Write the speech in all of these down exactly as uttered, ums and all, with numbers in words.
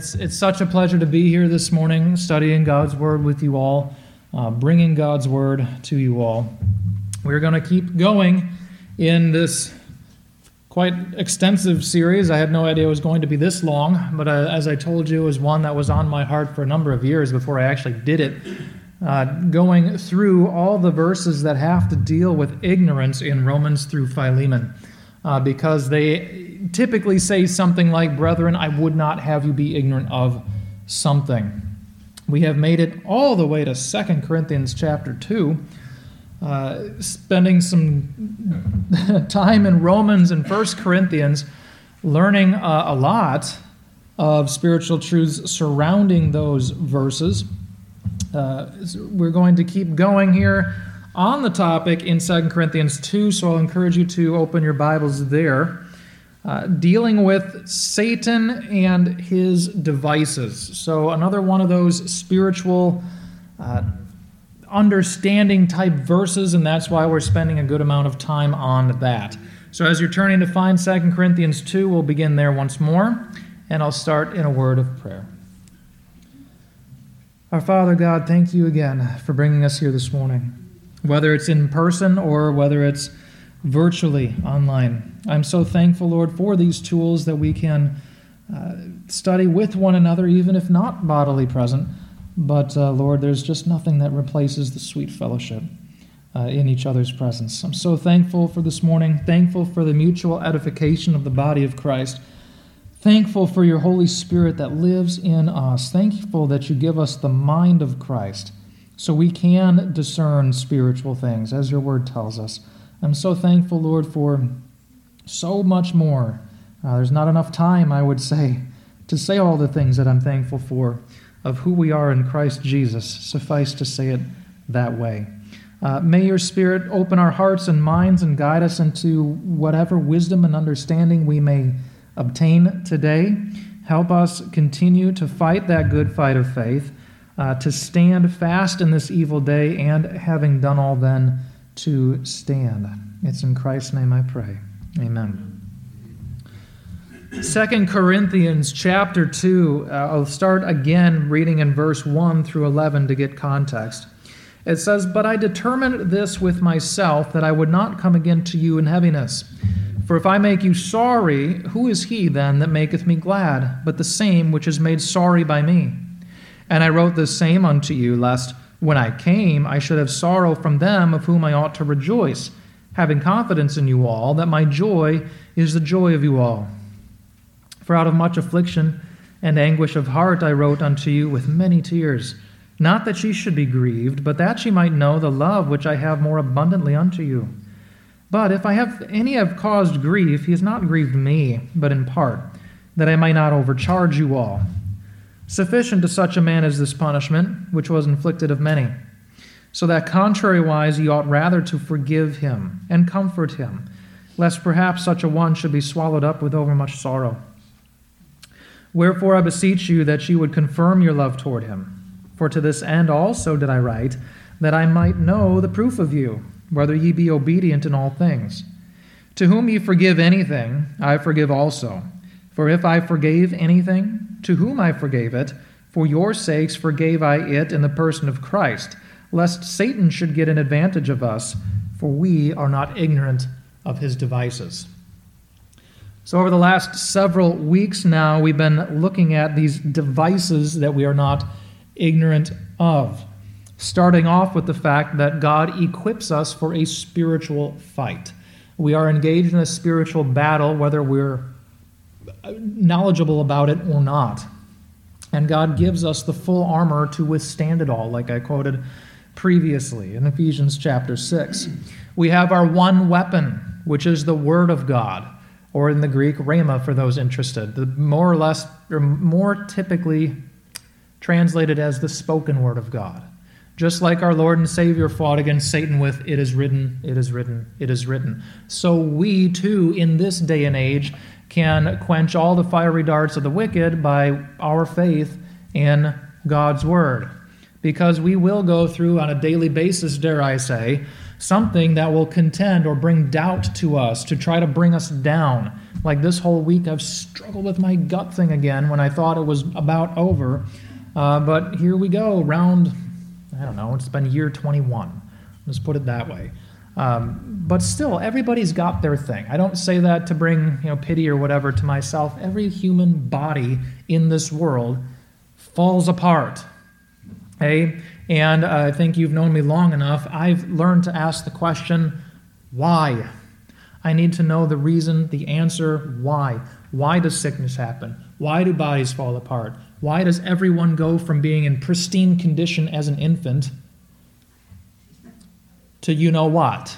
It's, it's such a pleasure to be here this morning, studying God's Word with you all, uh, bringing God's Word to you all. We're going to keep going in this quite extensive series. I had no idea it was going to be this long, but uh, as I told you, it was one that was on my heart for a number of years before I actually did it, uh, going through all the verses that have to deal with ignorance in Romans through Philemon, uh, because they typically say something like, "Brethren, I would not have you be ignorant of something." We have made it all the way to Second Corinthians chapter two, uh, spending some time in Romans and First Corinthians, learning uh, a lot of spiritual truths surrounding those verses. Uh, we're going to keep going here on the topic in Second Corinthians two, so I'll encourage you to open your Bibles there. Uh, dealing with Satan and his devices. So another one of those spiritual uh, understanding type verses, and that's why we're spending a good amount of time on that. So as you're turning to find Second Corinthians two, we'll begin there once more, and I'll start in a word of prayer. Our Father God, thank you again for bringing us here this morning, whether it's in person or whether it's virtually online. I'm so thankful, Lord, for these tools that we can uh, study with one another, even if not bodily present. But, uh, Lord, there's just nothing that replaces the sweet fellowship uh, in each other's presence. I'm so thankful for this morning, thankful for the mutual edification of the body of Christ, thankful for your Holy Spirit that lives in us, thankful that you give us the mind of Christ so we can discern spiritual things, as your word tells us. I'm so thankful, Lord, for so much more. Uh, there's not enough time, I would say, to say all the things that I'm thankful for of who we are in Christ Jesus. Suffice to say it that way. Uh, may your Spirit open our hearts and minds and guide us into whatever wisdom and understanding we may obtain today. Help us continue to fight that good fight of faith, uh, to stand fast in this evil day, and having done all then, to stand. It's in Christ's name I pray. Amen. Second Corinthians chapter two, uh, I'll start again reading in verse one through eleven to get context. It says, "But I determined this with myself, that I would not come again to you in heaviness. For if I make you sorry, who is he then that maketh me glad, but the same which is made sorry by me? And I wrote the same unto you, lest when I came, I should have sorrow from them of whom I ought to rejoice, having confidence in you all, that my joy is the joy of you all. For out of much affliction and anguish of heart I wrote unto you with many tears, not that ye should be grieved, but that ye might know the love which I have more abundantly unto you. But if I have any have caused grief, he has not grieved me, but in part, that I might not overcharge you all. Sufficient to such a man is this punishment, which was inflicted of many. So that contrariwise ye ought rather to forgive him, and comfort him, lest perhaps such a one should be swallowed up with overmuch sorrow. Wherefore I beseech you that ye would confirm your love toward him. For to this end also did I write, that I might know the proof of you, whether ye be obedient in all things. To whom ye forgive anything, I forgive also. For if I forgave anything, to whom I forgave it, for your sakes forgave I it in the person of Christ, lest Satan should get an advantage of us, for we are not ignorant of his devices." So over the last several weeks now, we've been looking at these devices that we are not ignorant of, starting off with the fact that God equips us for a spiritual fight. We are engaged in a spiritual battle, whether we're knowledgeable about it or not. And God gives us the full armor to withstand it all, like I quoted previously in Ephesians chapter six. We have our one weapon, which is the Word of God, or in the Greek, rhema for those interested, the more or less, or more typically translated as the spoken Word of God. Just like our Lord and Savior fought against Satan with, "It is written, it is written, it is written." So we too, in this day and age, can quench all the fiery darts of the wicked by our faith in God's Word. Because we will go through on a daily basis, dare I say, something that will contend or bring doubt to us, to try to bring us down. Like this whole week, I've struggled with my gut thing again when I thought it was about over. Uh, but here we go, round, I don't know, it's been year twenty-one. Let's put it that way. Um, but still, everybody's got their thing. I don't say that to bring, you know, pity or whatever to myself. Every human body in this world falls apart. Okay? And uh, I think you've known me long enough. I've learned to ask the question, why? I need to know the reason, the answer, why. Why does sickness happen? Why do bodies fall apart? Why does everyone go from being in pristine condition as an infant to you know what?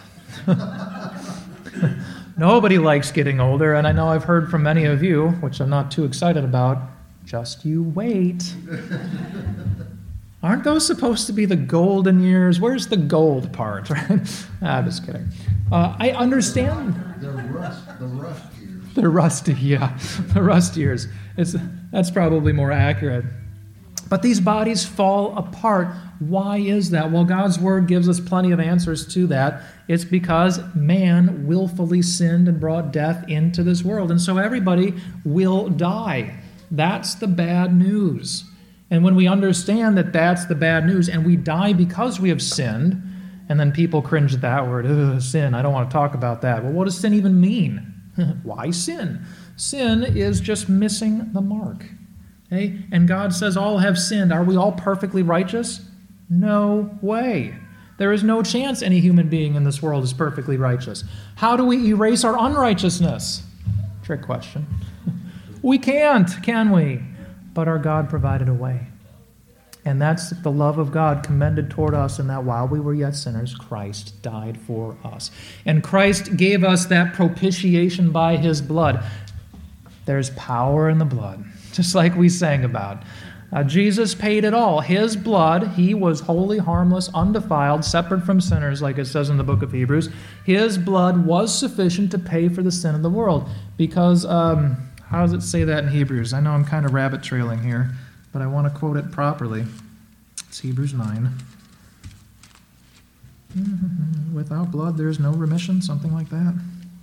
Nobody likes getting older, and I know I've heard from many of you, which I'm not too excited about, just you wait. Aren't those supposed to be the golden years? Where's the gold part? ah, just kidding. Uh, I understand. The rust, the rust years. The rusty, yeah, the rust years. It's, that's probably more accurate. But these bodies fall apart. Why is that? Well, God's Word gives us plenty of answers to that. It's because man willfully sinned and brought death into this world. And so everybody will die. That's the bad news. And when we understand that that's the bad news, and we die because we have sinned, and then people cringe at that word, ugh, sin, I don't want to talk about that. Well, what does sin even mean? Why sin? Sin is just missing the mark. Okay? And God says all have sinned. Are we all perfectly righteous? No way. There is no chance any human being in this world is perfectly righteous. How do we erase our unrighteousness? Trick question. We can't, can we? But our God provided a way. And that's the love of God commended toward us, in that while we were yet sinners, Christ died for us. And Christ gave us that propitiation by his blood. There's power in the blood, just like we sang about. Uh, Jesus paid it all. His blood, he was holy, harmless, undefiled, separate from sinners, like it says in the book of Hebrews. His blood was sufficient to pay for the sin of the world. Because, um, how does it say that in Hebrews? I know I'm kind of rabbit trailing here, but I want to quote it properly. It's Hebrews nine. Without blood, there is no remission, something like that.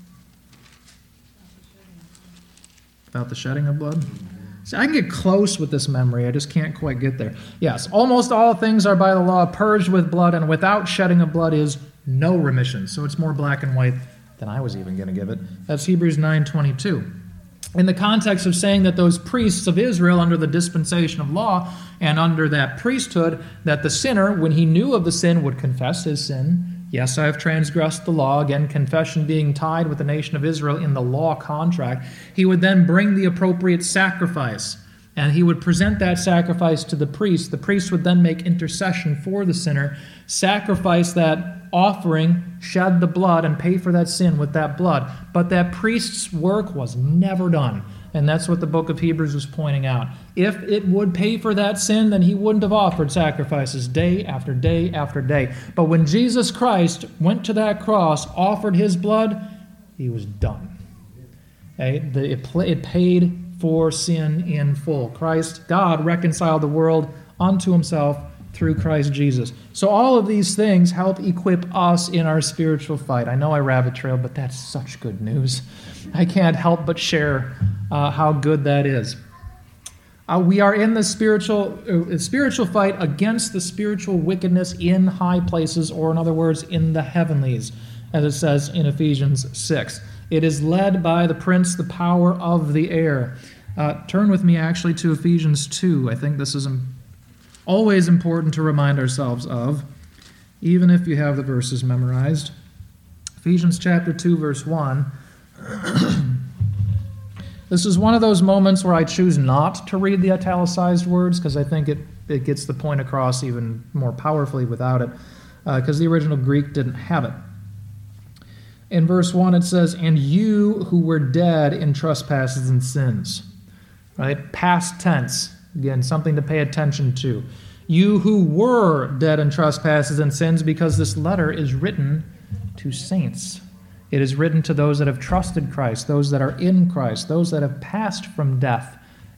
Without the shedding of blood. See, I can get close with this memory. I just can't quite get there. Yes, almost all things are by the law purged with blood, and without shedding of blood is no remission. So it's more black and white than I was even going to give it. That's Hebrews nine twenty-two. In the context of saying that those priests of Israel under the dispensation of law and under that priesthood, that the sinner, when he knew of the sin, would confess his sin. Yes, I have transgressed the law. Again, confession being tied with the nation of Israel in the law contract. He would then bring the appropriate sacrifice, and he would present that sacrifice to the priest. The priest would then make intercession for the sinner, sacrifice that offering, shed the blood, and pay for that sin with that blood. But that priest's work was never done. And that's what the book of Hebrews was pointing out. If it would pay for that sin, then he wouldn't have offered sacrifices day after day after day. But when Jesus Christ went to that cross, offered his blood, he was done. Okay? It paid for sin in full. Christ, God, reconciled the world unto himself through Christ Jesus. So all of these things help equip us in our spiritual fight. I know I rabbit trailed, but that's such good news. I can't help but share uh, how good that is. Uh, we are in the spiritual uh, spiritual fight against the spiritual wickedness in high places, or in other words, in the heavenlies, as it says in Ephesians six. It is led by the prince, the power of the air. Uh, turn with me actually to Ephesians two. I think this is important. Always important to remind ourselves of, even if you have the verses memorized. Ephesians chapter two, verse one. This is one of those moments where I choose not to read the italicized words, because I think it, it gets the point across even more powerfully without it, because uh, the original Greek didn't have it. In verse one it says, "And you who were dead in trespasses and sins." Right? Past tense. Again, something to pay attention to. You who were dead in trespasses and sins, because this letter is written to saints. It is written to those that have trusted Christ, those that are in Christ, those that have passed from death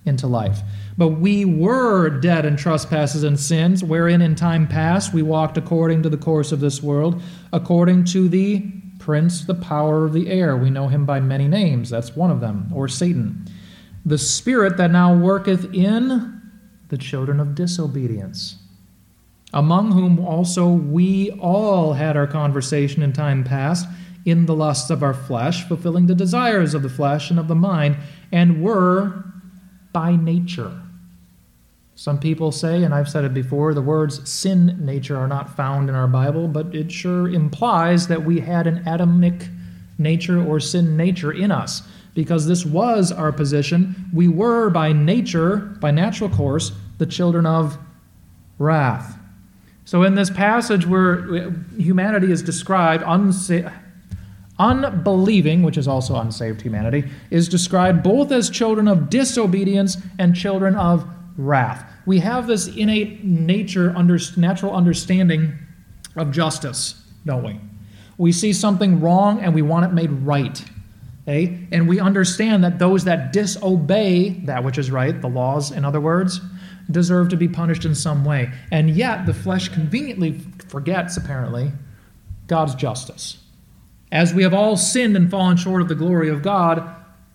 into life. But we were dead in trespasses and sins, wherein in time past we walked according to the course of this world, according to the prince, the power of the air. We know him by many names. That's one of them, or Satan. The spirit that now worketh in the children of disobedience, among whom also we all had our conversation in time past, in the lusts of our flesh, fulfilling the desires of the flesh and of the mind, and were by nature. Some people say, and I've said it before, the words sin nature are not found in our Bible, but it sure implies that we had an Adamic nature or sin nature in us, because this was our position. We were by nature, by natural course, the children of wrath. So in this passage where humanity is described, unsa- unbelieving, which is also unsaved humanity, is described both as children of disobedience and children of wrath. We have this innate nature, under, natural understanding of justice, don't we? We see something wrong and we want it made right. Okay? And we understand that those that disobey that which is right, the laws, in other words, deserve to be punished in some way. And yet the flesh conveniently forgets, apparently, God's justice. As we have all sinned and fallen short of the glory of God,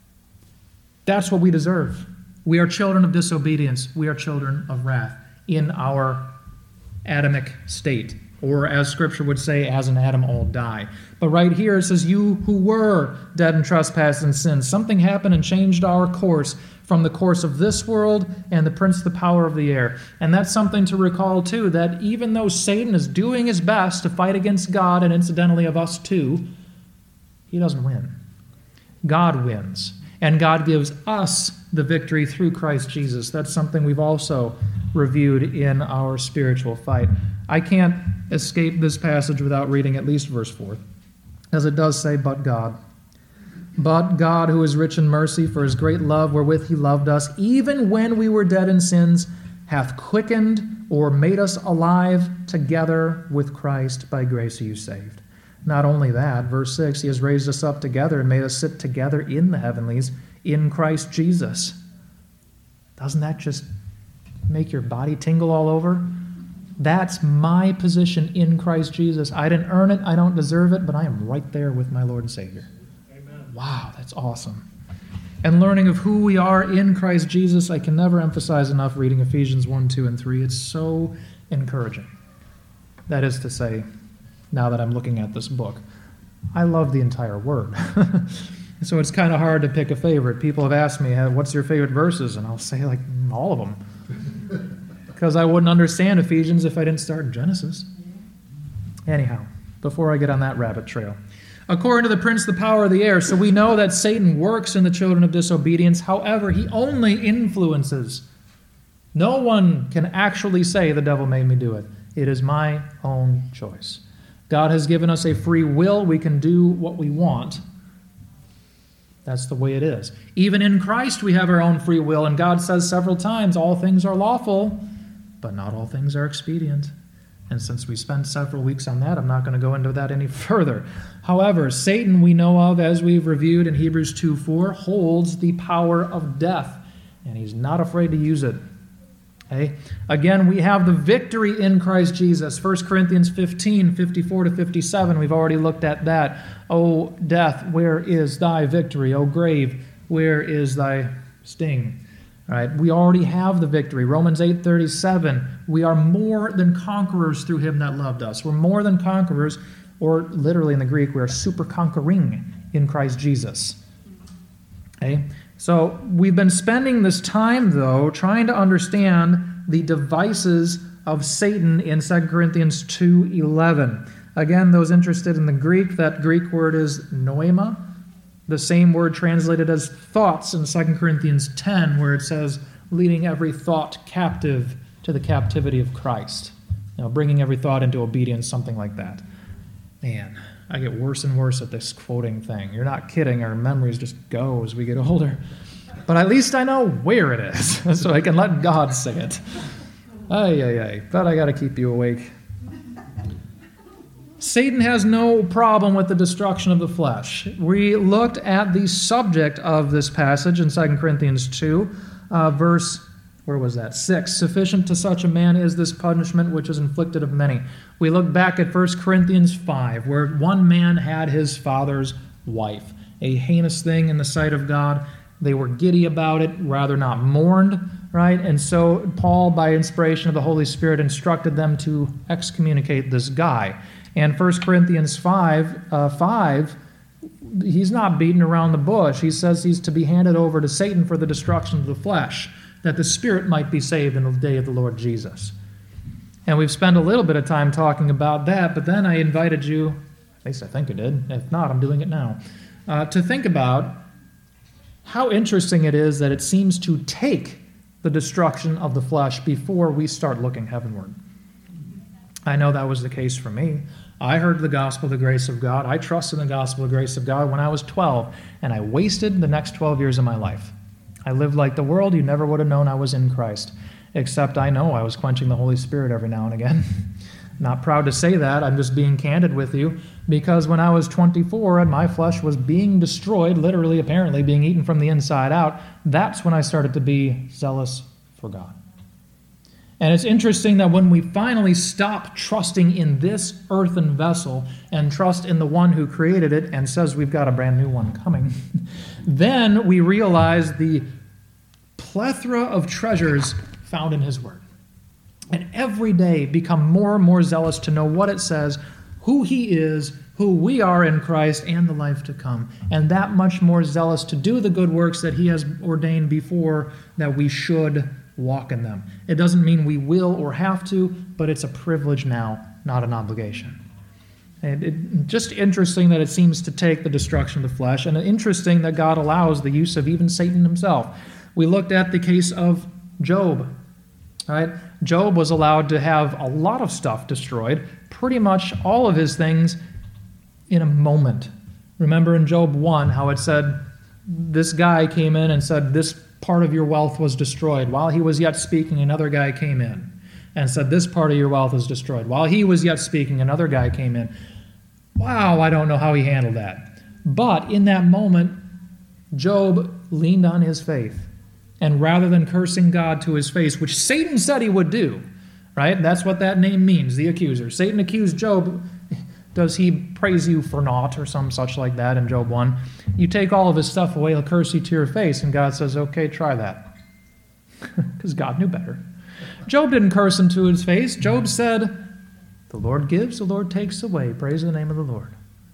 that's what we deserve. We are children of disobedience. We are children of wrath in our Adamic state. Or as Scripture would say, as in Adam all die. But right here it says, you who were dead in trespasses and sins. Something happened and changed our course from the course of this world and the prince, the power of the air. And that's something to recall too, that even though Satan is doing his best to fight against God, and incidentally of us too, he doesn't win. God wins. And God gives us the victory through Christ Jesus. That's something we've also reviewed in our spiritual fight. I can't escape this passage without reading at least verse four, as it does say, but God. But God, who is rich in mercy, for his great love wherewith he loved us, even when we were dead in sins, hath quickened or made us alive together with Christ. By grace are you saved. Not only that, verse six, he has raised us up together and made us sit together in the heavenlies in Christ Jesus. Doesn't that just make your body tingle all over? That's my position in Christ Jesus. I didn't earn it, I don't deserve it, but I am right there with my Lord and Savior. Amen. Wow, that's awesome. And learning of who we are in Christ Jesus, I can never emphasize enough reading Ephesians one, two, and three. It's so encouraging. That is to say, now that I'm looking at this book, I love the entire Word. So it's kind of hard to pick a favorite. People have asked me, what's your favorite verses? And I'll say, like, all of them. Because I wouldn't understand Ephesians if I didn't start in Genesis. Anyhow, before I get on that rabbit trail. According to the prince, the power of the air. So we know that Satan works in the children of disobedience. However, he only influences. No one can actually say the devil made me do it. It is my own choice. God has given us a free will. We can do what we want. That's the way it is. Even in Christ, we have our own free will. And God says several times, all things are lawful, but not all things are expedient. And since we spent several weeks on that, I'm not going to go into that any further. However, Satan, we know of, as we've reviewed in Hebrews two four, holds the power of death. And he's not afraid to use it. Okay? Again, we have the victory in Christ Jesus. First Corinthians fifteen, fifty-four to fifty-seven, we've already looked at that. O death, where is thy victory? O grave, where is thy sting? All right, we already have the victory. Romans eight thirty-seven, we are more than conquerors through him that loved us. We're more than conquerors, or literally in the Greek, we're super conquering in Christ Jesus. Okay? So we've been spending this time, though, trying to understand the devices of Satan in Second Corinthians two eleven. Again, those interested in the Greek, that Greek word is noema, the same word translated as thoughts in Second Corinthians ten, where it says, leading every thought captive to the captivity of Christ. You know, bringing every thought into obedience, something like that. Man, I get worse and worse at this quoting thing. You're not kidding. Our memories just go as we get older. But at least I know where it is, so I can let God sing it. Ay, ay, ay. But I got to keep you awake. Satan has no problem with the destruction of the flesh. We looked at the subject of this passage in Second Corinthians two, uh, verse, where was that? Six. Sufficient to such a man is this punishment which is inflicted of many. We look back at First Corinthians five, where one man had his father's wife, a heinous thing in the sight of God. They were giddy about it, rather not mourned, right? And so Paul, by inspiration of the Holy Spirit, instructed them to excommunicate this guy. And First Corinthians five, uh, five, he's not beating around the bush. He says he's to be handed over to Satan for the destruction of the flesh, that the spirit might be saved in the day of the Lord Jesus. And we've spent a little bit of time talking about that, but then I invited you, at least I think I did, if not, I'm doing it now, uh, to think about how interesting it is that it seems to take the destruction of the flesh before we start looking heavenward. I know that was the case for me. I heard the gospel of the grace of God. I trusted in the gospel of the grace of God when I was twelve, and I wasted the next twelve years of my life. I lived like the world. You never would have known I was in Christ, except I know I was quenching the Holy Spirit every now and again. Not proud to say that. I'm just being candid with you, because when I was twenty-four and my flesh was being destroyed, literally, apparently, being eaten from the inside out, that's when I started to be zealous for God. And it's interesting that when we finally stop trusting in this earthen vessel and trust in the one who created it and says we've got a brand new one coming, then we realize the plethora of treasures found in his word. And every day become more and more zealous to know what it says, who he is, who we are in Christ, and the life to come. And that much more zealous to do the good works that he has ordained before that we should walk in them. It doesn't mean we will or have to, but it's a privilege now, not an obligation. And it, just interesting that it seems to take the destruction of the flesh, and interesting that God allows the use of even Satan himself. We looked at the case of Job. Right? Job was allowed to have a lot of stuff destroyed, pretty much all of his things in a moment. Remember in Job one how it said, this guy came in and said, this part of your wealth was destroyed. While he was yet speaking, another guy came in and said, this part of your wealth is destroyed. While he was yet speaking, another guy came in. Wow, I don't know how he handled that. But in that moment, Job leaned on his faith. And rather than cursing God to his face, which Satan said he would do, right? That's what that name means, the accuser. Satan accused Job. Does he praise you for naught or some such like that in Job one? You take all of his stuff away, he'll curse you to your face. And God says, okay, try that. Because God knew better. Job didn't curse him to his face. Job said, the Lord gives, the Lord takes away. Praise the name of the Lord.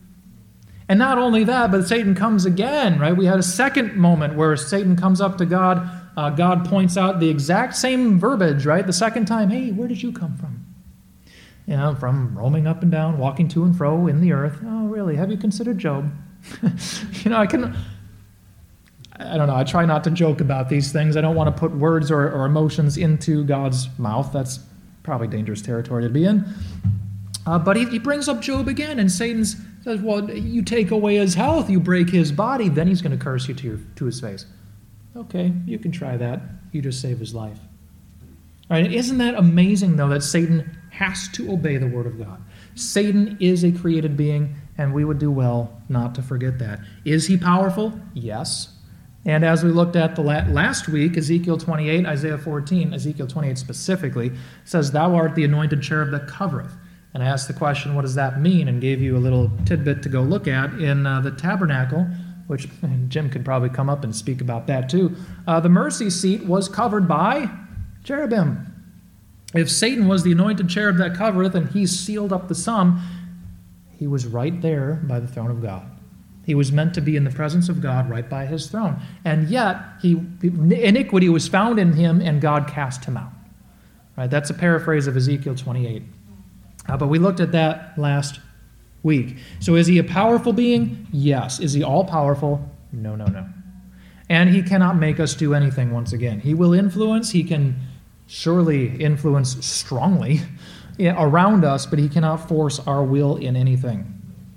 And not only that, but Satan comes again, right? We had a second moment where Satan comes up to God. Uh, God points out the exact same verbiage, right? The second time, hey, where did you come from? You know, from roaming up and down, walking to and fro in the earth. Oh, really? Have you considered Job? you know, I can, I don't know, I try not to joke about these things. I don't want to put words or, or emotions into God's mouth. That's probably dangerous territory to be in. Uh, but he, he brings up Job again, and Satan says, well, you take away his health, you break his body, then he's going to curse you to, your, to his face. Okay, you can try that. You just save his life. All right, isn't that amazing, though, that Satan has to obey the word of God? Satan is a created being, and we would do well not to forget that. Is he powerful? Yes. And as we looked at the la- last week, Ezekiel twenty-eight, Isaiah fourteen, Ezekiel twenty-eight specifically, says, thou art the anointed cherub that covereth. And I asked the question, what does that mean? And gave you a little tidbit to go look at in uh, the tabernacle, which Jim could probably come up and speak about that too. Uh, the mercy seat was covered by cherubim. If Satan was the anointed cherub that covereth and he sealed up the sum, he was right there by the throne of God. He was meant to be in the presence of God right by his throne. And yet, he, iniquity was found in him and God cast him out. Right? That's a paraphrase of Ezekiel twenty-eight. Uh, but we looked at that last week. So is he a powerful being? Yes. Is he all-powerful? No, no, no. And he cannot make us do anything once again. He will influence. He can surely influence strongly around us, but he cannot force our will in anything.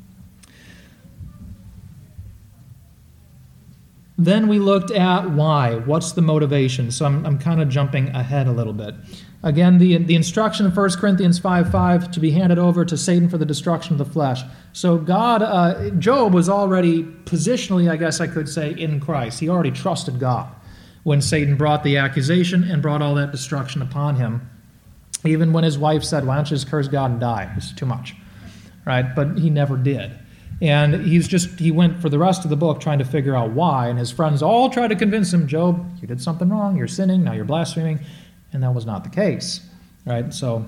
Then we looked at why. What's the motivation? So I'm, I'm kind of jumping ahead a little bit. Again, the, the instruction in First Corinthians five five to be handed over to Satan for the destruction of the flesh. So God, uh, Job was already positionally, I guess I could say, in Christ. He already trusted God. when Satan brought the accusation and brought all that destruction upon him. Even when his wife said, why don't you just curse God and die? It's too much, right? But he never did. And he's just, he went for the rest of the book trying to figure out why, and his friends all tried to convince him, Job, you did something wrong, you're sinning, now you're blaspheming, and that was not the case, right? So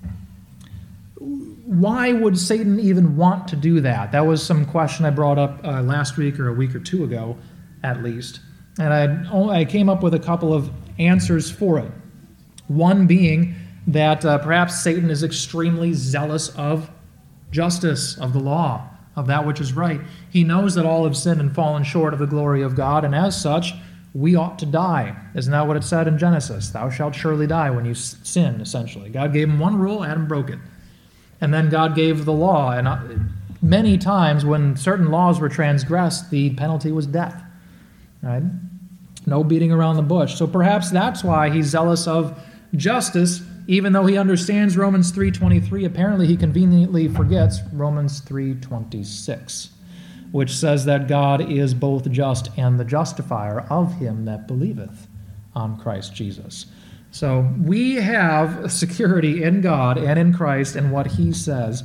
why would Satan even want to do that? That was some question I brought up uh, last week or a week or two ago, at least. And I, I came up with a couple of answers for it. One being that uh, perhaps Satan is extremely zealous of justice, of the law, of that which is right. He knows that all have sinned and fallen short of the glory of God, and as such, we ought to die. Isn't that what it said in Genesis? Thou shalt surely die when you sin, essentially. God gave him one rule, Adam broke it. And then God gave the law, and many times when certain laws were transgressed, the penalty was death. Right? No beating around the bush. So perhaps that's why he's zealous of justice, even though he understands Romans three twenty-three. Apparently he conveniently forgets Romans three twenty-six, which says that God is both just and the justifier of him that believeth on Christ Jesus. So we have security in God and in Christ and what he says,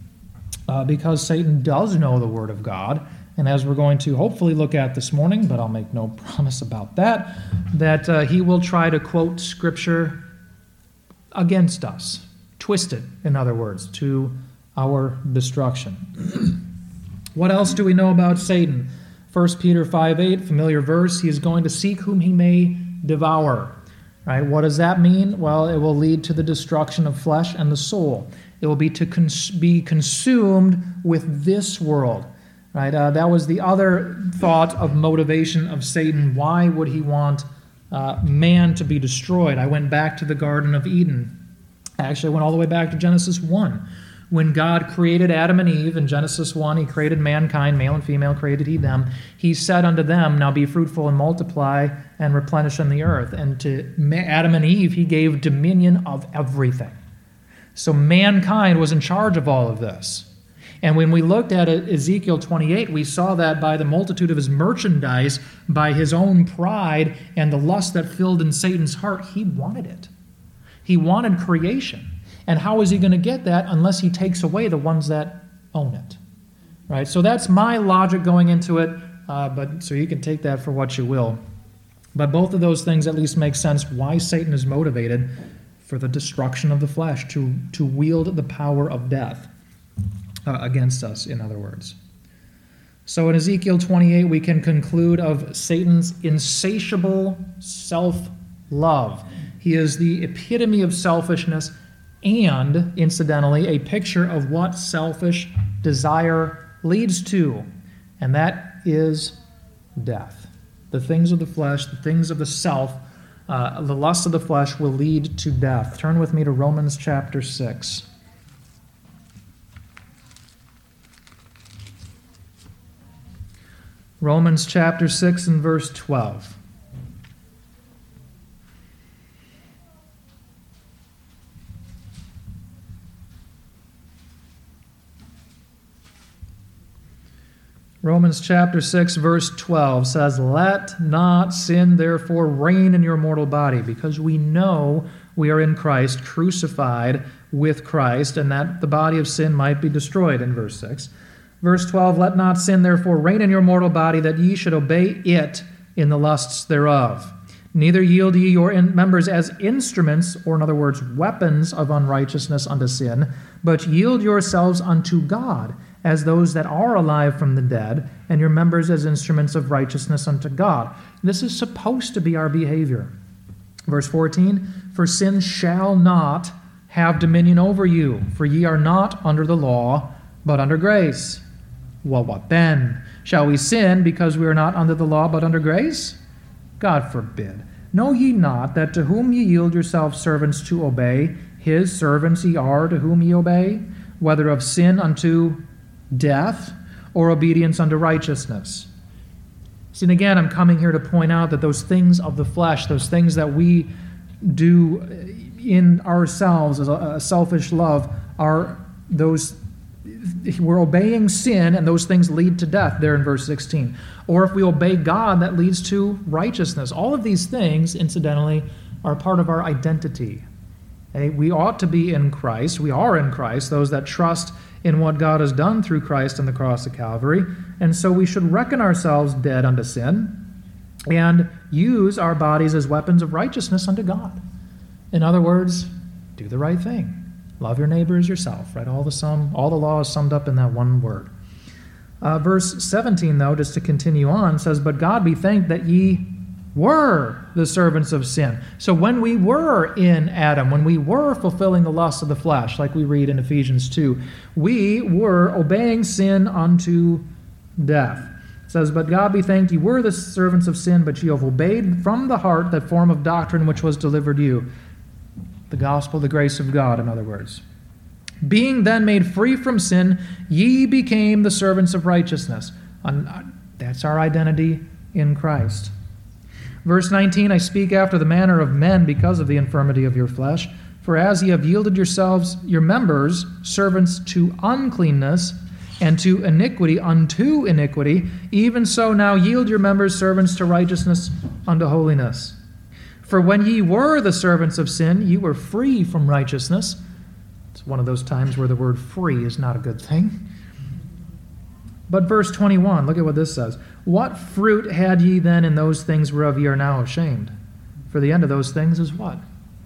uh, because Satan does know the Word of God. And as we're going to hopefully look at this morning, but I'll make no promise about that, that uh, he will try to quote Scripture against us, twist it, in other words, to our destruction. What else do we know about Satan? First Peter five eight, familiar verse, he is going to seek whom he may devour. Right? What does that mean? Well, it will lead to the destruction of flesh and the soul. It will be to cons- be consumed with this world. Right? Uh, that was the other thought of motivation of Satan. Why would he want uh, man to be destroyed? I went back to the Garden of Eden. Actually, I went all the way back to Genesis one. When God created Adam and Eve in Genesis one, he created mankind, male and female created he them. He said unto them, now be fruitful and multiply and replenish on the earth. And to Adam and Eve, he gave dominion of everything. So mankind was in charge of all of this. And when we looked at Ezekiel twenty-eight, we saw that by the multitude of his merchandise, by his own pride and the lust that filled in Satan's heart, he wanted it. He wanted creation. And how is he going to get that unless he takes away the ones that own it? Right? So that's my logic going into it, uh, but so you can take that for what you will. But both of those things at least make sense why Satan is motivated for the destruction of the flesh, to, to wield the power of death uh, against us, in other words. So in Ezekiel twenty-eight, we can conclude of Satan's insatiable self-love. He is the epitome of selfishness, and, incidentally, a picture of what selfish desire leads to, and that is death. The things of the flesh, the things of the self, uh, the lust of the flesh will lead to death. Turn with me to Romans chapter six. Romans chapter six and verse twelve. Romans chapter six, verse twelve says, let not sin therefore reign in your mortal body, because we know we are in Christ, crucified with Christ, and that the body of sin might be destroyed, in verse six. Verse twelve, let not sin therefore reign in your mortal body, that ye should obey it in the lusts thereof. Neither yield ye your members as instruments, or in other words, weapons of unrighteousness unto sin, but yield yourselves unto God, as those that are alive from the dead, and your members as instruments of righteousness unto God. This is supposed to be our behavior. Verse fourteen, for sin shall not have dominion over you, for ye are not under the law, but under grace. Well, what then? Shall we sin because we are not under the law, but under grace? God forbid. Know ye not that to whom ye yield yourselves servants to obey, his servants ye are to whom ye obey, whether of sin unto death or obedience unto righteousness? See, and again, I'm coming here to point out that those things of the flesh, those things that we do in ourselves as a, a selfish love, are those we're obeying sin, and those things lead to death, there in verse sixteen. Or if we obey God, that leads to righteousness. All of these things, incidentally, are part of our identity. Okay? We ought to be in Christ. We are in Christ, those that trust in what God has done through Christ on the cross of Calvary. And so we should reckon ourselves dead unto sin and use our bodies as weapons of righteousness unto God. In other words, do the right thing. Love your neighbor as yourself, right? All the sum, all the law is summed up in that one word. Uh, verse seventeen, though, just to continue on, says, "But God be thanked that ye were the servants of sin." So when we were in Adam, when we were fulfilling the lusts of the flesh, like we read in Ephesians two, we were obeying sin unto death. It says, "But God be thanked, ye were the servants of sin, but ye have obeyed from the heart that form of doctrine which was delivered you." The gospel, the grace of God, in other words. "Being then made free from sin, ye became the servants of righteousness." And that's our identity in Christ. Verse nineteen, "I speak after the manner of men because of the infirmity of your flesh. For as ye have yielded yourselves, your members, servants to uncleanness, and to iniquity unto iniquity, even so now yield your members servants to righteousness unto holiness. For when ye were the servants of sin, ye were free from righteousness." It's one of those times where the word free is not a good thing. But verse twenty-one, look at what this says. "What fruit had ye then in those things whereof ye are now ashamed? For the end of those things is what?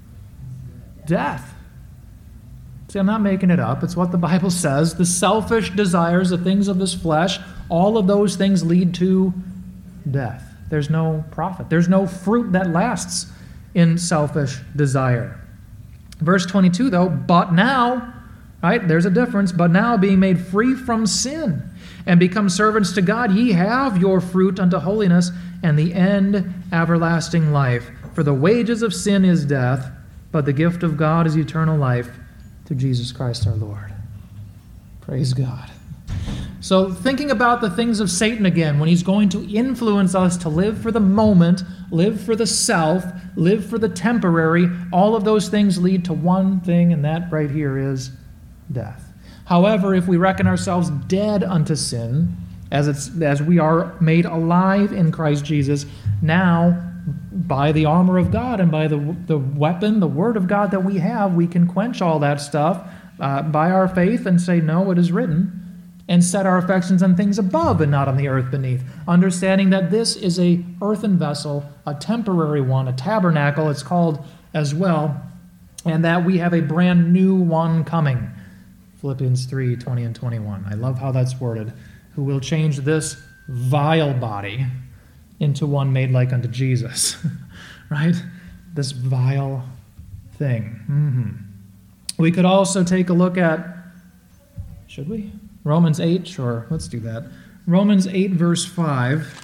Death." See, I'm not making it up. It's what the Bible says. The selfish desires, the things of this flesh, all of those things lead to death. There's no profit. There's no fruit that lasts in selfish desire. Verse twenty-two, though, "But now," right, there's a difference, "but now being made free from sin and become servants to God, ye have your fruit unto holiness and the end everlasting life. For the wages of sin is death, but the gift of God is eternal life through Jesus Christ our Lord." Praise God. So thinking about the things of Satan again, when he's going to influence us to live for the moment, live for the self, live for the temporary, all of those things lead to one thing, and that right here is death. However, if we reckon ourselves dead unto sin, as it's as we are made alive in Christ Jesus, now by the armor of God and by the, the weapon, the word of God that we have, we can quench all that stuff uh, by our faith and say, "No, it is written," and set our affections on things above and not on the earth beneath, understanding that this is a earthen vessel, a temporary one, a tabernacle, it's called as well, and that we have a brand new one coming. Philippians three, twenty and twenty-one. I love how that's worded. "Who will change this vile body into one made like unto Jesus." Right? This vile thing. Mm-hmm. We could also take a look at, should we? Romans eight, sure, let's do that. Romans eight, verse five.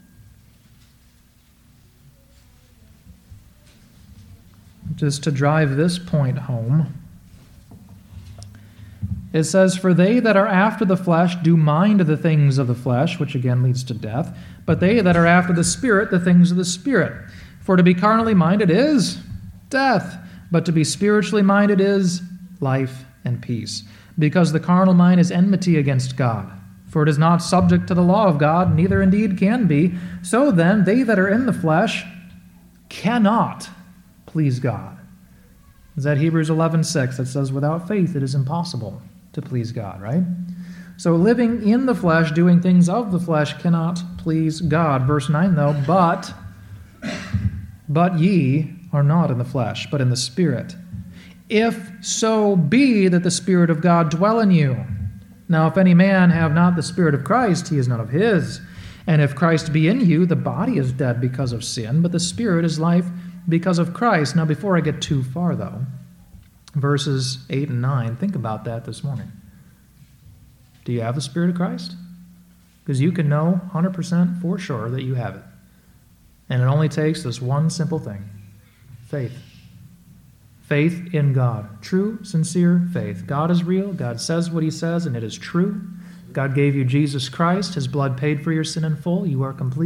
Just to drive this point home. It says, "For they that are after the flesh do mind the things of the flesh," which again leads to death, "but they that are after the Spirit, the things of the Spirit. For to be carnally minded is death, but to be spiritually minded is life and peace. Because the carnal mind is enmity against God. For it is not subject to the law of God, neither indeed can be. So then, they that are in the flesh cannot please God." Is that Hebrews eleven six that says, "Without faith it is impossible to please God," right? So living in the flesh, doing things of the flesh, cannot please God. Verse nine, though, but, but ye are not in the flesh, but in the Spirit. If so be that the Spirit of God dwell in you. Now if any man have not the Spirit of Christ, he is none of his. And if Christ be in you, the body is dead because of sin, but the Spirit is life because of Christ. Now before I get too far, though, verses eight and nine, think about that this morning. Do you have the Spirit of Christ? Because you can know one hundred percent for sure that you have it. And it only takes this one simple thing: faith. Faith in God. True, sincere faith. God is real. God says what he says, and it is true. God gave you Jesus Christ. His blood paid for your sin in full. You are complete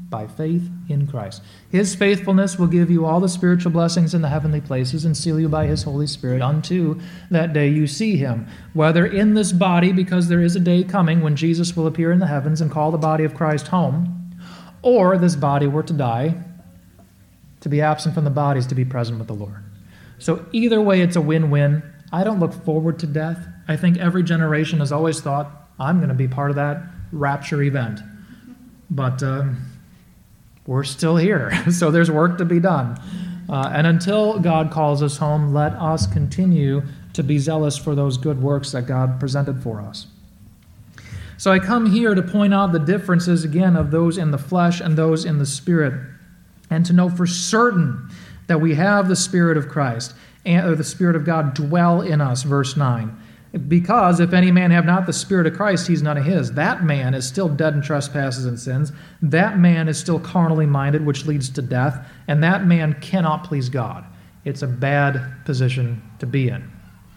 by faith in Christ. His faithfulness will give you all the spiritual blessings in the heavenly places and seal you by his Holy Spirit unto that day you see him. Whether in this body, because there is a day coming when Jesus will appear in the heavens and call the body of Christ home, or this body were to die, to be absent from the body is to be present with the Lord. So either way, it's a win-win. I don't look forward to death. I think every generation has always thought, I'm going to be part of that rapture event. But um, we're still here, so there's work to be done. Uh, and until God calls us home, let us continue to be zealous for those good works that God presented for us. So I come here to point out the differences, again, of those in the flesh and those in the Spirit, and to know for certain that we have the Spirit of Christ, and, or the Spirit of God dwell in us, verse nine. Because if any man have not the Spirit of Christ, he's none of his. That man is still dead in trespasses and sins. That man is still carnally minded, which leads to death. And that man cannot please God. It's a bad position to be in.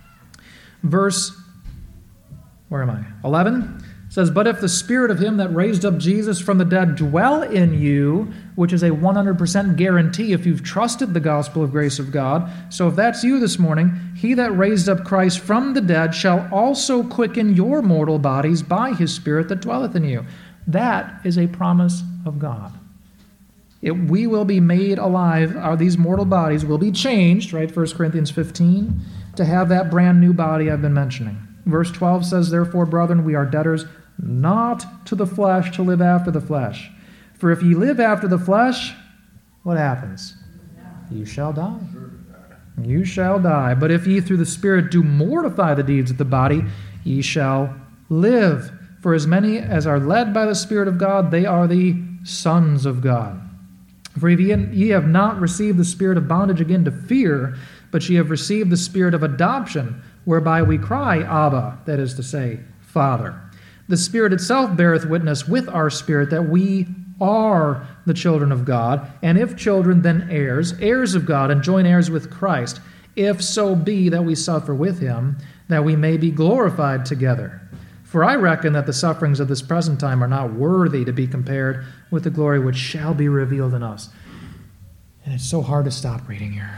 Verse, where am I? eleven says, but if the Spirit of him that raised up Jesus from the dead dwell in you, which is a one hundred percent guarantee if you've trusted the gospel of grace of God. So if that's you this morning, he that raised up Christ from the dead shall also quicken your mortal bodies by his Spirit that dwelleth in you. That is a promise of God. It, we will be made alive. Our, these mortal bodies will be changed, right? First Corinthians fifteen, to have that brand new body I've been mentioning. Verse twelve says, therefore, brethren, we are debtors not to the flesh to live after the flesh. For if ye live after the flesh, what happens? You shall die. You shall die. But if ye through the Spirit do mortify the deeds of the body, ye shall live. For as many as are led by the Spirit of God, they are the sons of God. For if ye, ye have not received the spirit of bondage again to fear, but ye have received the Spirit of adoption, whereby we cry, Abba, that is to say, Father. The Spirit itself beareth witness with our spirit that we are the children of God, and if children, then heirs, heirs of God, and joint heirs with Christ, if so be that we suffer with him, that we may be glorified together. For I reckon that the sufferings of this present time are not worthy to be compared with the glory which shall be revealed in us. And it's so hard to stop reading here.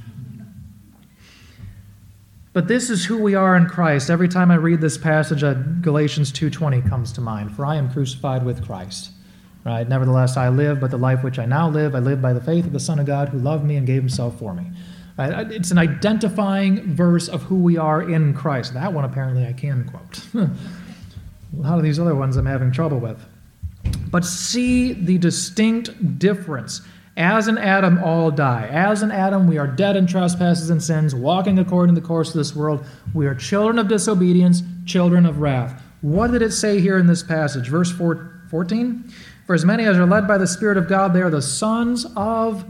But this is who we are in Christ. Every time I read this passage, uh, Galatians two twenty comes to mind. For I am crucified with Christ. Right? Nevertheless, I live, but the life which I now live, I live by the faith of the Son of God who loved me and gave himself for me. Right? It's an identifying verse of who we are in Christ. That one apparently I can quote. A lot of these other ones I'm having trouble with. But see the distinct difference. As in Adam, all die. As in Adam, we are dead in trespasses and sins, walking according to the course of this world. We are children of disobedience, children of wrath. What did it say here in this passage? Verse fourteen? For as many as are led by the Spirit of God, they are the sons of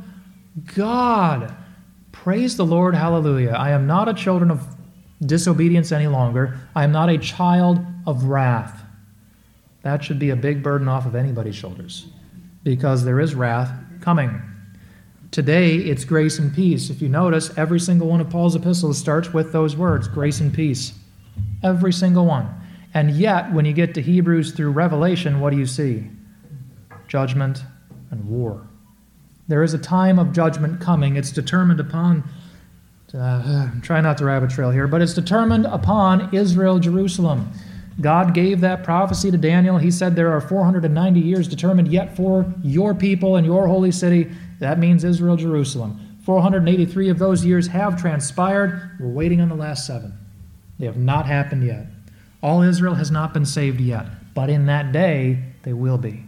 God. Praise the Lord, hallelujah. I am not a children of disobedience any longer. I am not a child of wrath. That should be a big burden off of anybody's shoulders, because there is wrath coming. Today, it's grace and peace. If you notice, every single one of Paul's epistles starts with those words, grace and peace. Every single one. And yet, when you get to Hebrews through Revelation, what do you see? Judgment and war. There is a time of judgment coming. It's determined upon, uh, try not to rabbit trail here, but it's determined upon Israel, Jerusalem. God gave that prophecy to Daniel. He said there are four hundred ninety years determined yet for your people and your holy city. That means Israel, Jerusalem. four hundred eighty-three of those years have transpired. We're waiting on the last seven. They have not happened yet. All Israel has not been saved yet, but in that day they will be.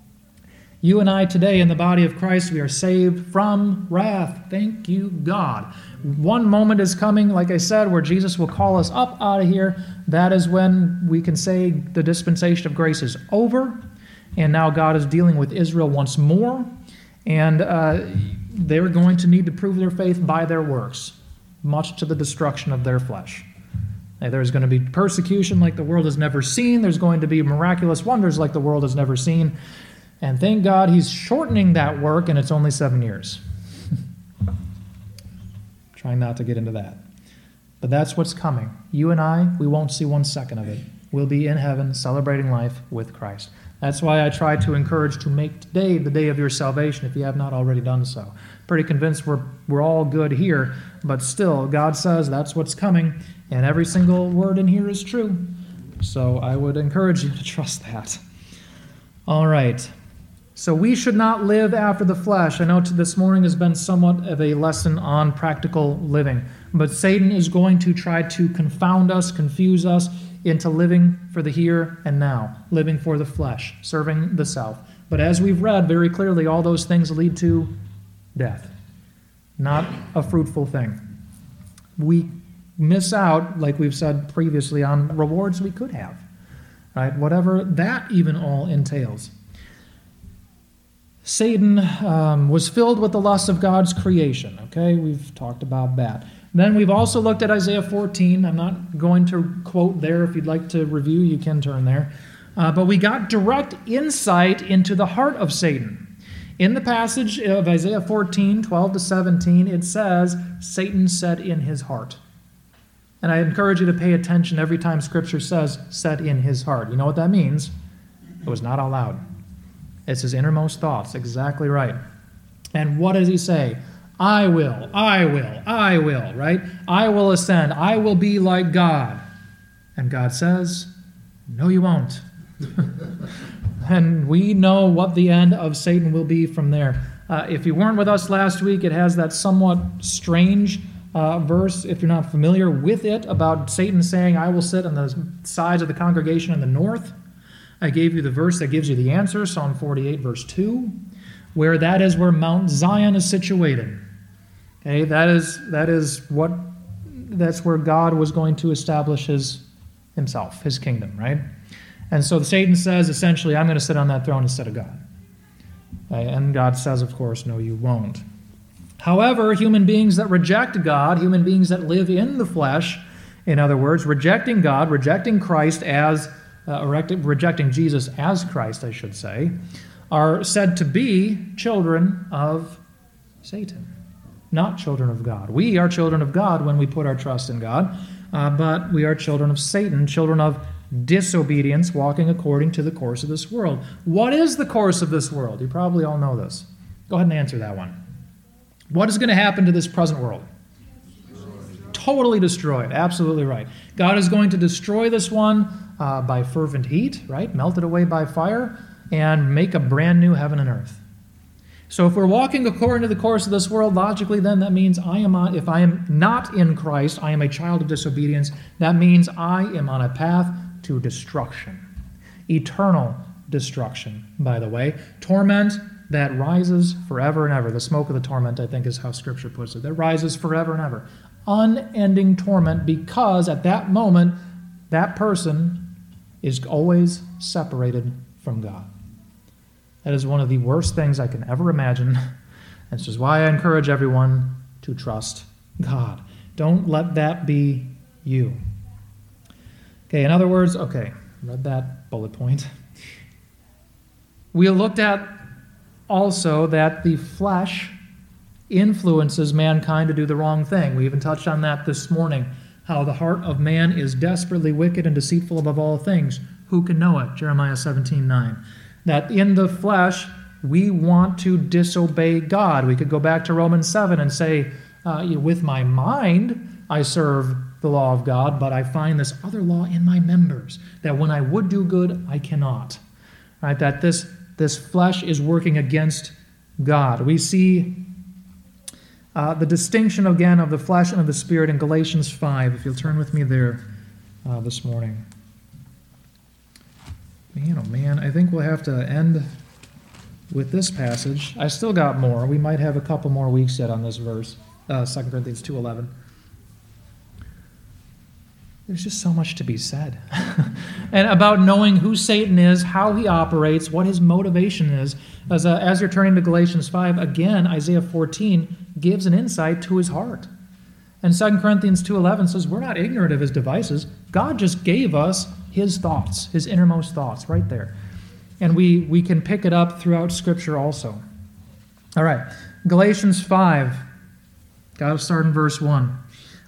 You and I today in the body of Christ, we are saved from wrath. Thank you, God. One moment is coming, like I said, where Jesus will call us up out of here. That is when we can say the dispensation of grace is over, and now God is dealing with Israel once more, and uh, they're going to need to prove their faith by their works, much to the destruction of their flesh. And there's going to be persecution like the world has never seen. There's going to be miraculous wonders like the world has never seen. And thank God he's shortening that work, and it's only seven years. Trying not to get into that. But that's what's coming. You and I, we won't see one second of it. will be in heaven celebrating life with Christ. That's why I try to encourage to make today the day of your salvation if you have not already done so. Pretty convinced we're, we're all good here, but still, God says that's what's coming, and every single word in here is true. So I would encourage you to trust that. All right. So we should not live after the flesh. I know this morning has been somewhat of a lesson on practical living, but Satan is going to try to confound us, confuse us into living for the here and now, living for the flesh, serving the self. But as we've read very clearly, all those things lead to death, not a fruitful thing. We miss out, like we've said previously, on rewards we could have, right? Whatever that even all entails. Satan um, was filled with the lust of God's creation, okay? We've talked about that. Then we've also looked at Isaiah fourteen. I'm not going to quote there. If you'd like to review, you can turn there. Uh, but we got direct insight into the heart of Satan. In the passage of Isaiah fourteen, twelve to seventeen, it says, Satan said in his heart. And I encourage you to pay attention every time Scripture says, said in his heart. You know what that means? It was not out loud. It's his innermost thoughts. Exactly right. And what does he say? I will, I will, I will, right? I will ascend. I will be like God. And God says, no, you won't. And we know what the end of Satan will be from there. Uh, if you weren't with us last week, it has that somewhat strange uh, verse, if you're not familiar with it, about Satan saying, I will sit on the sides of the congregation in the north. I gave you the verse that gives you the answer, Psalm forty-eight, verse two, where that is where Mount Zion is situated. Okay, that is that is what that's where God was going to establish his himself, his kingdom, right? And so Satan says, essentially, I'm going to sit on that throne instead of God. Okay, and God says, of course, no, you won't. However, human beings that reject God, human beings that live in the flesh, in other words, rejecting God, rejecting Christ as Uh, rejecting Jesus as Christ, I should say, are said to be children of Satan, not children of God. We are children of God when we put our trust in God, uh, but we are children of Satan, children of disobedience, walking according to the course of this world. What is the course of this world? You probably all know this. Go ahead and answer that one. What is going to happen to this present world? Totally destroyed. Absolutely right. God is going to destroy this one uh, by fervent heat, right? Melt it away by fire and make a brand new heaven and earth. So if we're walking according to the course of this world, logically then that means I am on, if I am not in Christ, I am a child of disobedience. That means I am on a path to destruction. Eternal destruction, by the way. Torment that rises forever and ever. The smoke of the torment, I think, is how Scripture puts it. That rises forever and ever. Unending torment, because at that moment, that person is always separated from God. That is one of the worst things I can ever imagine. And this is why I encourage everyone to trust God. Don't let that be you. Okay, in other words, okay, read that bullet point. We looked at also that the flesh influences mankind to do the wrong thing. We even touched on that this morning, how the heart of man is desperately wicked and deceitful above all things. Who can know it? Jeremiah seventeen nine. That in the flesh, we want to disobey God. We could go back to Romans seven and say, uh, with my mind, I serve the law of God, but I find this other law in my members, that when I would do good, I cannot. Right? That this, this flesh is working against God. We see Uh, the distinction, again, of the flesh and of the spirit in Galatians five, if you'll turn with me there uh, this morning. Man, oh man, I think we'll have to end with this passage. I still got more. We might have a couple more weeks yet on this verse, uh, Second Corinthians two eleven. There's just so much to be said. And about knowing who Satan is, how he operates, what his motivation is. As, uh, as you're turning to Galatians five, again, Isaiah fourteen gives an insight to his heart. And Second Corinthians two eleven says, we're not ignorant of his devices. God just gave us his thoughts, his innermost thoughts, right there. And we, we can pick it up throughout Scripture also. All right, Galatians five. Got to start in verse one.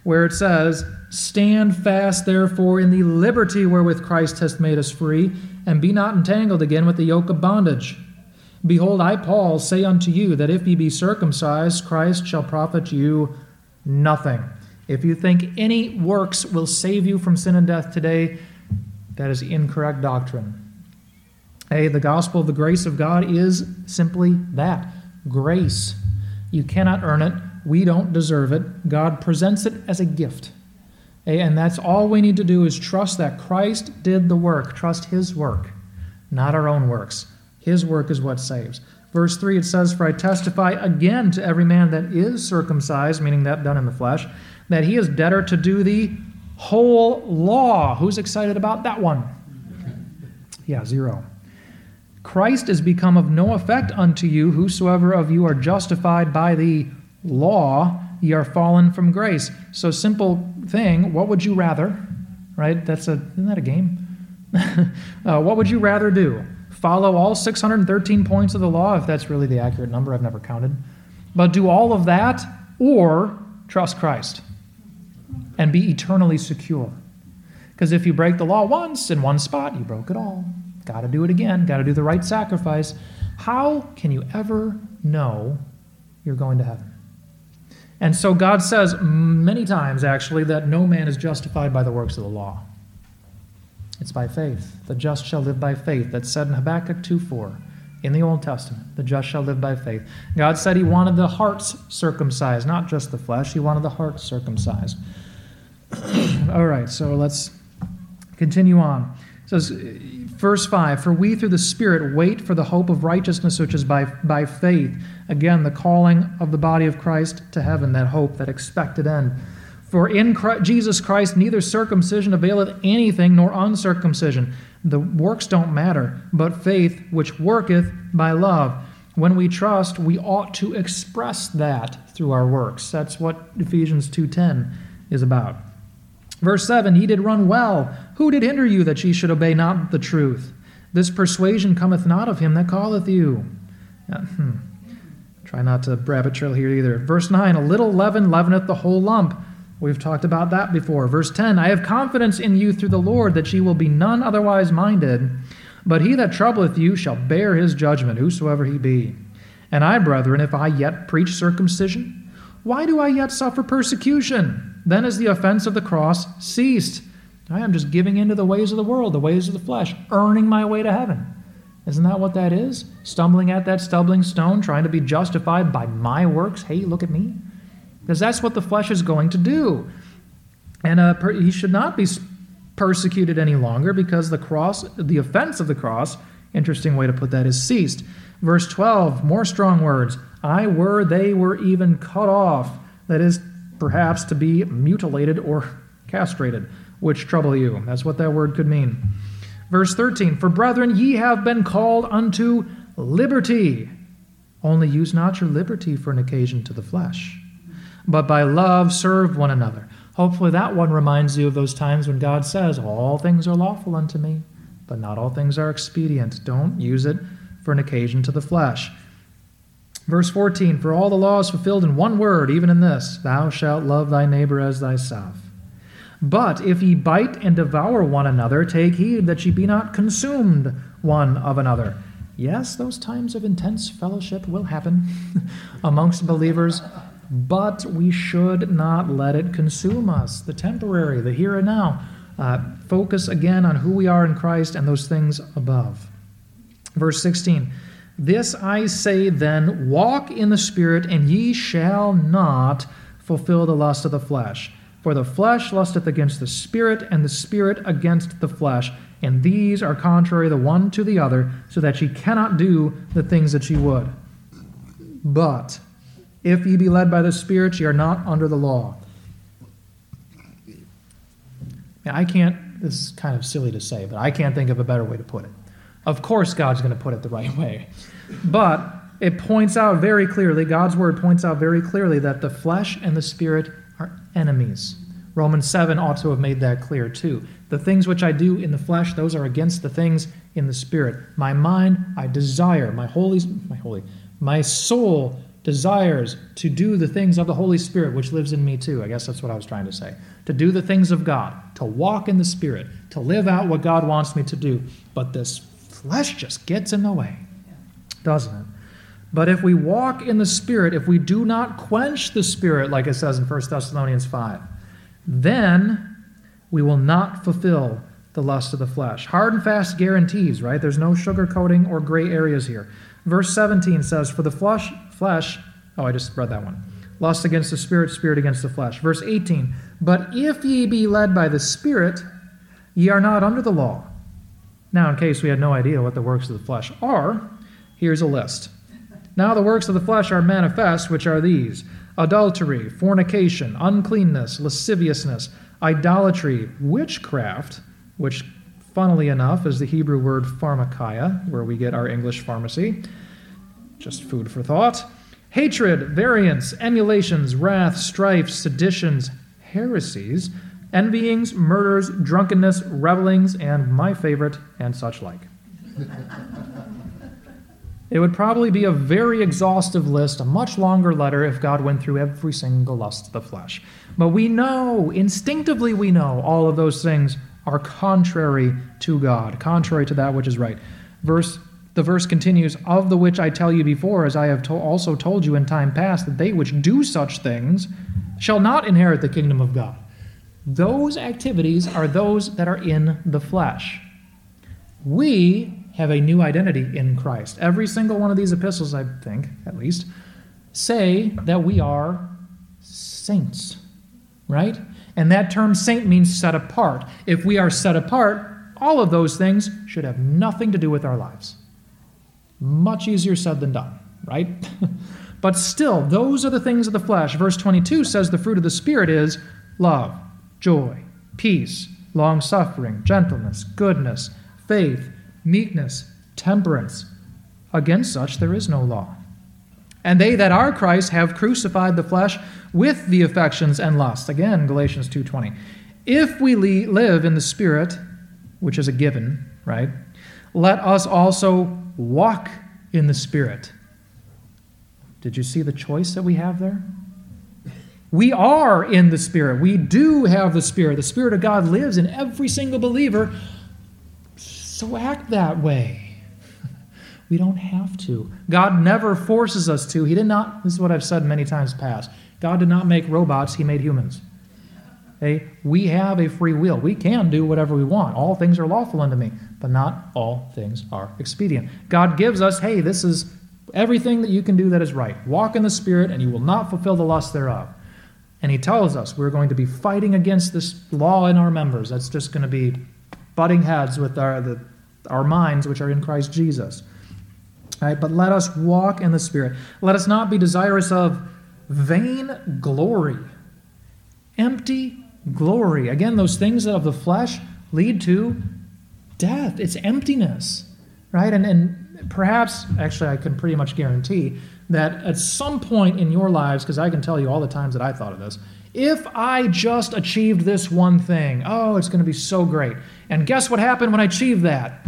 where it says, "Stand fast, therefore, in the liberty wherewith Christ hath made us free, and be not entangled again with the yoke of bondage. Behold, I, Paul, say unto you that if ye be circumcised, Christ shall profit you nothing." If you think any works will save you from sin and death today, that is incorrect doctrine. Hey, the gospel of the grace of God is simply that, grace. You cannot earn it. We don't deserve it. God presents it as a gift. Hey, and that's all we need to do is trust that Christ did the work. Trust his work, not our own works. His work is what saves. Verse three, it says, "For I testify again to every man that is circumcised," meaning that done in the flesh, "that he is debtor to do the whole law." Who's excited about that one? Yeah, zero. "Christ is become of no effect unto you, whosoever of you are justified by the law, ye are fallen from grace." So simple thing, what would you rather? Right? That's a, isn't that a game? uh, what would you rather do? Follow all six hundred thirteen points of the law, if that's really the accurate number, I've never counted. But do all of that, or trust Christ and be eternally secure. Because if you break the law once in one spot, you broke it all. Got to do it again. Got to do the right sacrifice. How can you ever know you're going to heaven? And so God says many times, actually, that no man is justified by the works of the law. It's by faith. The just shall live by faith. That's said in Habakkuk two four in the Old Testament. The just shall live by faith. God said he wanted the hearts circumcised, not just the flesh. He wanted the hearts circumcised. All right, so let's continue on. It says, verse five, "For we through the Spirit wait for the hope of righteousness, which is by, by faith." Again, the calling of the body of Christ to heaven, that hope, that expected end. "For in Christ, Jesus Christ neither circumcision availeth anything, nor uncircumcision." The works don't matter, but faith which worketh by love. When we trust, we ought to express that through our works. That's what Ephesians two ten is about. Verse seven, "Ye did run well. Who did hinder you that ye should obey not the truth? This persuasion cometh not of him that calleth you." Uh, hmm. Try not to rabbit trail here either. Verse nine, "A little leaven leaveneth the whole lump." We've talked about that before. Verse ten, "I have confidence in you through the Lord that ye will be none otherwise minded. But he that troubleth you shall bear his judgment, whosoever he be. And I, brethren, if I yet preach circumcision, why do I yet suffer persecution? Then is the offense of the cross ceased." I am just giving in to the ways of the world, the ways of the flesh, earning my way to heaven. Isn't that what that is? Stumbling at that stumbling stone, trying to be justified by my works. Hey, look at me. Because that's what the flesh is going to do. And uh, per- he should not be persecuted any longer because the cross, the offense of the cross, interesting way to put that, is ceased. Verse twelve, more strong words. "I were, they were even cut off." That is, perhaps to be mutilated or castrated, which trouble you. That's what that word could mean. Verse thirteen, "For brethren, ye have been called unto liberty. Only use not your liberty for an occasion to the flesh, but by love serve one another." Hopefully that one reminds you of those times when God says, "All things are lawful unto me, but not all things are expedient." Don't use it for an occasion to the flesh. Verse fourteen, "For all the law is fulfilled in one word, even in this, thou shalt love thy neighbor as thyself. But if ye bite and devour one another, take heed that ye be not consumed one of another." Yes, those times of intense fellowship will happen amongst believers, but we should not let it consume us. The temporary, the here and now. Uh, focus again on who we are in Christ and those things above. Verse sixteen, "This I say then, walk in the Spirit, and ye shall not fulfill the lust of the flesh. For the flesh lusteth against the Spirit, and the Spirit against the flesh. And these are contrary the one to the other, so that ye cannot do the things that ye would. But if ye be led by the Spirit, ye are not under the law." Now, I can't, this is kind of silly to say, but I can't think of a better way to put it. Of course God's going to put it the right way. But it points out very clearly, God's word points out very clearly that the flesh and the Spirit are enemies. Romans seven ought to have made that clear too. The things which I do in the flesh, those are against the things in the Spirit. My mind, I desire, my holy, my holy, my soul desires to do the things of the Holy Spirit, which lives in me too. I guess that's what I was trying to say. To do the things of God, to walk in the Spirit, to live out what God wants me to do. But this flesh just gets in the way, doesn't it? But if we walk in the Spirit, if we do not quench the Spirit, like it says in First Thessalonians five, then we will not fulfill the lust of the flesh. Hard and fast guarantees, right? There's no sugarcoating or gray areas here. Verse seventeen says, for the flesh, flesh, oh, I just read that one. Lust against the Spirit, Spirit against the flesh. Verse eighteen, but if ye be led by the Spirit, ye are not under the law. Now, in case we had no idea what the works of the flesh are, here's a list. Now the works of the flesh are manifest, which are these: adultery, fornication, uncleanness, lasciviousness, idolatry, witchcraft, which, funnily enough, is the Hebrew word pharmakia, where we get our English pharmacy. Just food for thought. Hatred, variance, emulations, wrath, strife, seditions, heresies, envyings, murders, drunkenness, revelings, and my favorite, and such like. It would probably be a very exhaustive list, a much longer letter if God went through every single lust of the flesh. But we know, instinctively we know, all of those things are contrary to God, contrary to that which is right. Verse, the verse continues, of the which I tell you before, as I have to- also told you in time past, that they which do such things shall not inherit the kingdom of God. Those activities are those that are in the flesh. We have a new identity in Christ. Every single one of these epistles, I think, at least, say that we are saints, right? And that term saint means set apart. If we are set apart, all of those things should have nothing to do with our lives. Much easier said than done, right? But still, those are the things of the flesh. Verse twenty-two says the fruit of the Spirit is love, joy, peace, long-suffering, gentleness, goodness, faith, meekness, temperance. Against such there is no law. And they that are Christ have crucified the flesh with the affections and lusts. Again, Galatians two twenty. If we le- live in the Spirit, which is a given, right, let us also walk in the Spirit. Did you see the choice that we have there? We are in the Spirit. We do have the Spirit. The Spirit of God lives in every single believer. So act that way. We don't have to. God never forces us to. He did not, this is what I've said many times past, God did not make robots, He made humans. Okay? We have a free will. We can do whatever we want. All things are lawful unto me, but not all things are expedient. God gives us, hey, this is everything that you can do that is right. Walk in the Spirit, and you will not fulfill the lust thereof. And He tells us we're going to be fighting against this law in our members. That's just going to be butting heads with our, the, our minds, which are in Christ Jesus. All right, but let us walk in the Spirit. Let us not be desirous of vain glory, empty glory. Again, those things that of the flesh lead to death. It's emptiness, right? And, and perhaps, actually, I can pretty much guarantee that at some point in your lives, because I can tell you all the times that I thought of this, if I just achieved this one thing, oh, it's going to be so great. And guess what happened when I achieved that?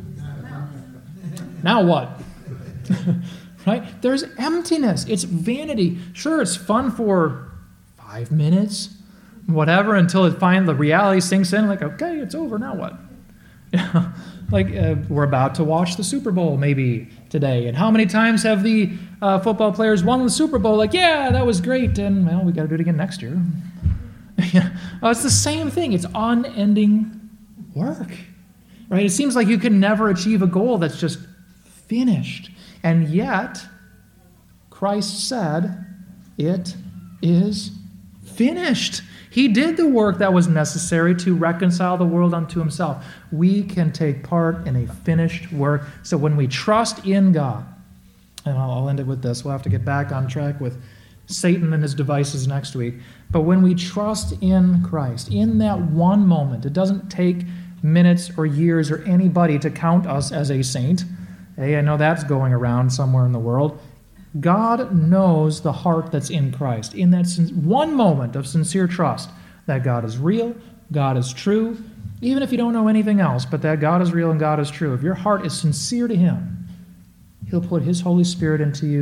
Now what? Right? There's emptiness. It's vanity. Sure, it's fun for five minutes, whatever, until it finally, the reality sinks in, like, okay, it's over, now what? Like, uh, we're about to watch the Super Bowl maybe today, and how many times have the uh, football players won the Super Bowl? Like, yeah, that was great, and, well, we got to do it again next year. Oh, it's the same thing. It's unending work, right? It seems like you can never achieve a goal that's just finished. And yet, Christ said, it is finished. He did the work that was necessary to reconcile the world unto Himself. We can take part in a finished work. So when we trust in God, and I'll end it with this, we'll have to get back on track with Satan and his devices next week. But when we trust in Christ, in that one moment, it doesn't take minutes or years or anybody to count us as a saint. Hey, I know that's going around somewhere in the world. God knows the heart that's in Christ. In that one moment of sincere trust that God is real, God is true, even if you don't know anything else, but that God is real and God is true. If your heart is sincere to Him, He'll put His Holy Spirit into you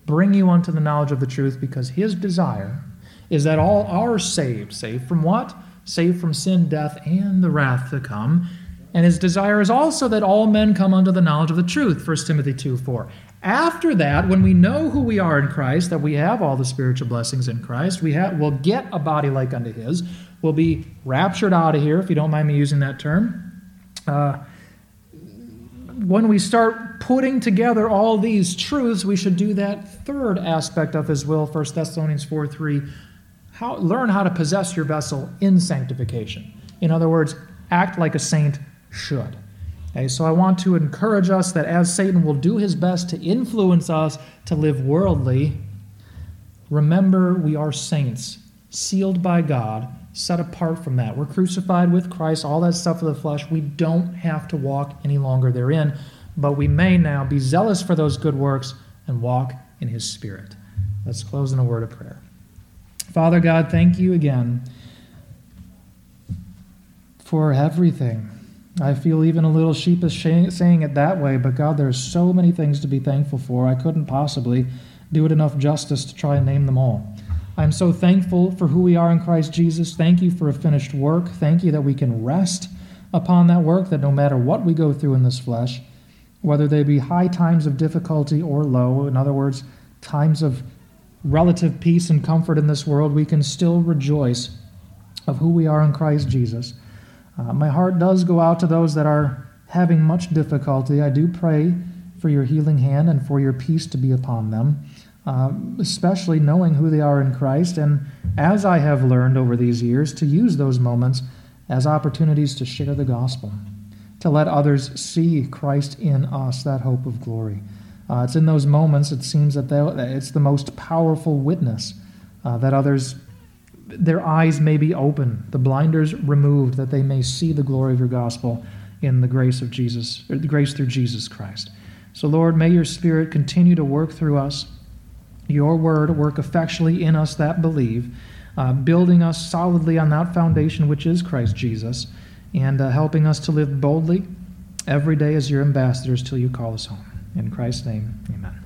bring you unto the knowledge of the truth, because his desire is that all are saved. Saved from what? Saved from sin, death, and the wrath to come. And his desire is also that all men come unto the knowledge of the truth, First Timothy two four. After that, when we know who we are in Christ, that we have all the spiritual blessings in Christ, we have, we'll get a body like unto his. We'll be raptured out of here, if you don't mind me using that term. Uh, when we start putting together all these truths, we should do that third aspect of his will, First Thessalonians four three. How, learn how to possess your vessel in sanctification. In other words, act like a saint should. Okay, so I want to encourage us that as Satan will do his best to influence us to live worldly, remember we are saints, sealed by God, set apart from that. We're crucified with Christ, all that stuff of the flesh. We don't have to walk any longer therein, but we may now be zealous for those good works and walk in his Spirit. Let's close in a word of prayer. Father God, thank you again for everything. I feel even a little sheepish saying it that way, but God, there's so many things to be thankful for. I couldn't possibly do it enough justice to try and name them all. I'm so thankful for who we are in Christ Jesus. Thank you for a finished work. Thank you that we can rest upon that work, that no matter what we go through in this flesh, whether they be high times of difficulty or low, in other words, times of relative peace and comfort in this world, we can still rejoice of who we are in Christ Jesus. Uh, my heart does go out to those that are having much difficulty. I do pray for your healing hand and for your peace to be upon them, uh, especially knowing who they are in Christ, and as I have learned over these years, to use those moments as opportunities to share the gospel, to let others see Christ in us, that hope of glory. Uh, it's in those moments, it seems, that they, it's the most powerful witness uh, that others, their eyes may be open, the blinders removed, that they may see the glory of your gospel in the grace of Jesus, or the grace through Jesus Christ. So, Lord, may your Spirit continue to work through us, your word work effectually in us that believe, uh, building us solidly on that foundation which is Christ Jesus, and uh, helping us to live boldly every day as your ambassadors till you call us home. In Christ's name, amen.